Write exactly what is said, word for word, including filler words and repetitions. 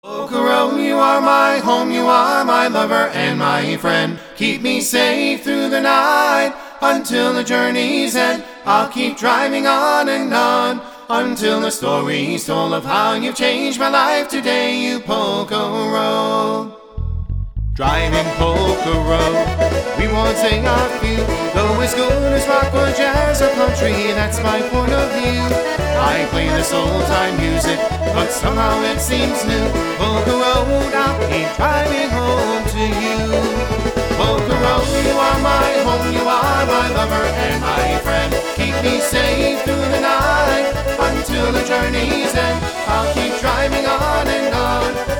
Polka Road, you are my home, you are my lover and my friend. Keep me safe through the night until the journey's end. I'll keep driving on and on until the story's told of how you've changed my life today, you Polka Road. Driving Polka Road, we won't sing our few, though as good as rock or jazz or country, that's my point of view. I play this old-time music, but somehow it seems new. Polka Road, I'll keep driving home to you. Polka Road, you are my home, you are my lover and my friend. Keep me safe through the night until the journey's end. I'll keep driving on and on